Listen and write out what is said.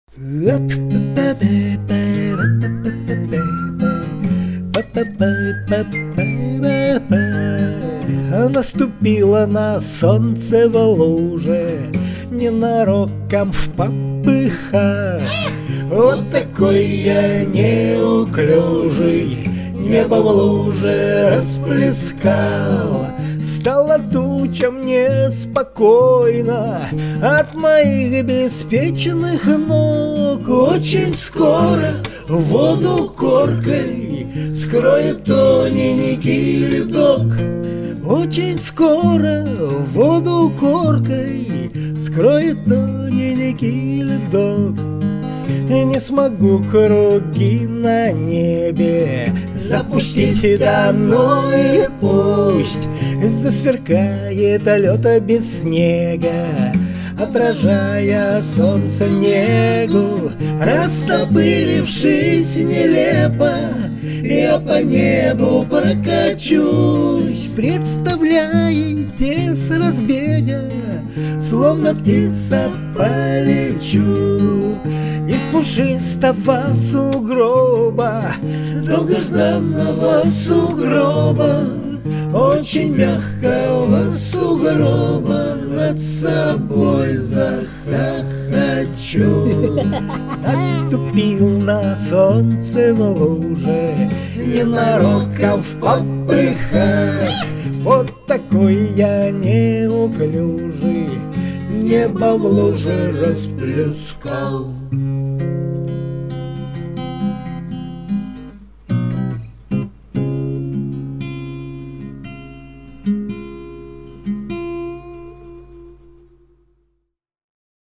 Наступило на солнце в луже, ненароком в попыхах. Вот такой я неуклюжий, небо в луже расплескал. Стало тучам неспокойно от моих беспечных ног. Очень скоро воду коркой скроет тоненький ледок. Очень скоро воду коркой скроет тоненький ледок. Не смогу круги на небе запустить, да ну и пусть засверкает лёд без снега, отражая солнце негу. Растопырившись нелепо, я по небу прокачусь, представляя без разбега, словно птица полечу. Из пушистого сугроба, долгожданного сугроба, очень мягкого сугроба, над собой захохочу. Наступил на солнце в луже, ненароком в попыхах. Вот такой я неуклюжий, небо в луже расплескал.